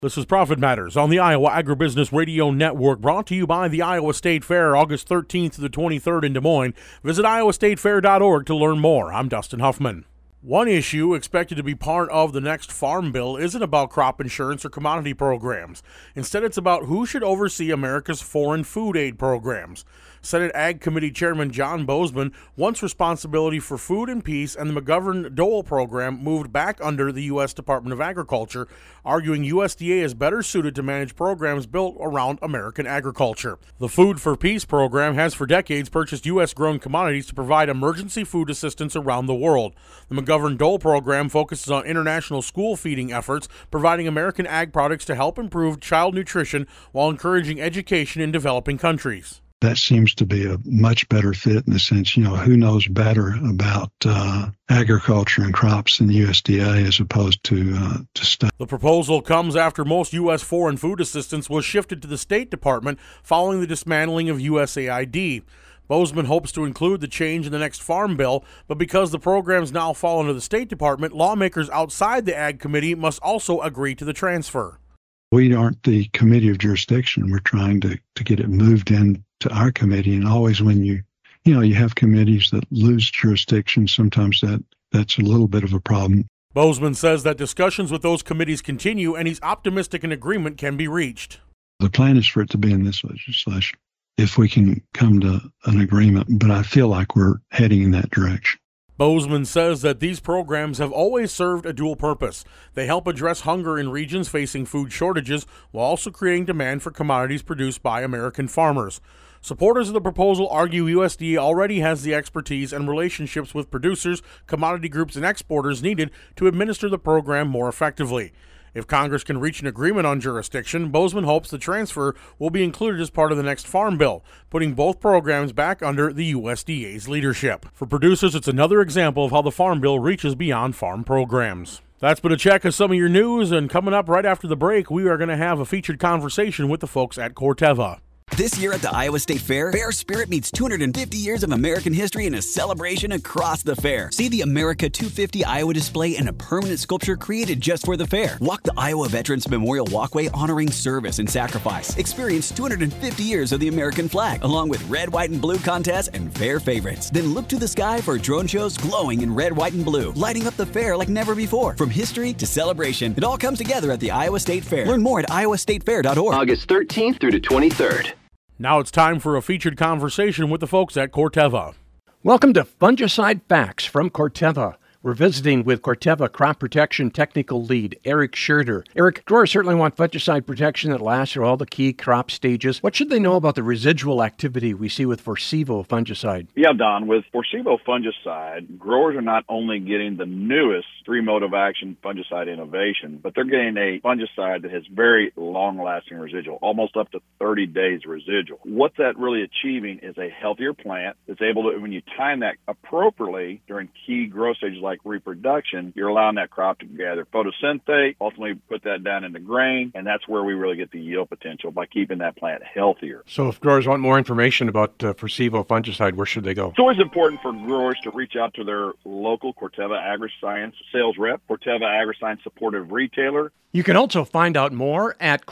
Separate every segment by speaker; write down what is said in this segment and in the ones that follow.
Speaker 1: This is Profit Matters on the Iowa Agribusiness Radio Network, brought to you by the Iowa State Fair, August 13th to the 23rd in Des Moines. Visit iowastatefair.org to learn more. I'm Dustin Huffman. One issue expected to be part of the next Farm Bill isn't about crop insurance or commodity programs. Instead, it's about who should oversee America's foreign food aid programs. Senate Ag Committee Chairman John Boozman wants responsibility for food and peace, and the McGovern-Dole program moved back under the U.S. Department of Agriculture, arguing USDA is better suited to manage programs built around American agriculture. The Food for Peace program has for decades purchased U.S.-grown commodities to provide emergency food assistance around the world. The McGovern-Dole program focuses on international school feeding efforts, providing American ag products to help improve child nutrition while encouraging education in developing countries.
Speaker 2: That seems to be a much better fit in the sense, who knows better about agriculture and crops than USDA as opposed to state.
Speaker 1: The proposal comes after most U.S. foreign food assistance was shifted to the State Department following the dismantling of USAID. Boozman hopes to include the change in the next Farm Bill, but because the programs now fall under the State Department, lawmakers outside the Ag Committee must also agree to the transfer.
Speaker 2: We aren't the committee of jurisdiction. We're trying to get it moved in to our committee, and always when you have committees that lose jurisdiction, sometimes that's a little bit of a problem.
Speaker 1: Boozman says that discussions with those committees continue, and he's optimistic an agreement can be reached.
Speaker 2: The plan is for it to be in this legislation if we can come to an agreement, but I feel like we're heading in that direction.
Speaker 1: Boozman says that these programs have always served a dual purpose. They help address hunger in regions facing food shortages while also creating demand for commodities produced by American farmers. Supporters of the proposal argue USDA already has the expertise and relationships with producers, commodity groups, and exporters needed to administer the program more effectively. If Congress can reach an agreement on jurisdiction, Boozman hopes the transfer will be included as part of the next Farm Bill, putting both programs back under the USDA's leadership. For producers, it's another example of how the Farm Bill reaches beyond farm programs. That's been a check of some of your news, and coming up right after the break, we are going to have a featured conversation with the folks at Corteva.
Speaker 3: This year at the Iowa State Fair, Fair Spirit meets 250 years of American history in a celebration across the fair. See the America 250 Iowa display and a permanent sculpture created just for the fair. Walk the Iowa Veterans Memorial Walkway honoring service and sacrifice. Experience 250 years of the American flag, along with red, white, and blue contests and fair favorites. Then look to the sky for drone shows glowing in red, white, and blue, lighting up the fair like never before. From history to celebration, it all comes together at the Iowa State Fair. Learn more at iowastatefair.org.
Speaker 4: August 13th through the 23rd.
Speaker 1: Now it's time for a featured conversation with the folks at Corteva.
Speaker 5: Welcome to Fungicide Facts from Corteva. We're visiting with Corteva Crop Protection Technical Lead, Eric Scherder. Eric, growers certainly want fungicide protection that lasts through all the key crop stages. What should they know about the residual activity we see with Forcevo fungicide?
Speaker 6: Yeah, Don, with Forcevo fungicide, growers are not only getting the newest three-mode of action fungicide innovation, but they're getting a fungicide that has very long-lasting residual, almost up to 30 days residual. What that really achieving is a healthier plant that's able to, when you time that appropriately during key growth stages like reproduction, you're allowing that crop to gather photosynthate, ultimately put that down into grain, and that's where we really get the yield potential by keeping that plant healthier.
Speaker 5: So if growers want more information about Forcevo fungicide, where should they go?
Speaker 6: It's always important for growers to reach out to their local Corteva AgriScience sales rep, Corteva AgriScience supportive retailer.
Speaker 5: You can also find out more at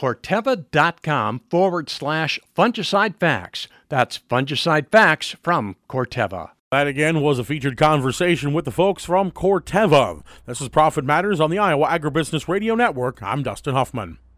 Speaker 5: corteva.com/fungicide facts. That's fungicide facts from Corteva.
Speaker 1: That again was a featured conversation with the folks from Corteva. This is Profit Matters on the Iowa Agribusiness Radio Network. I'm Dustin Huffman.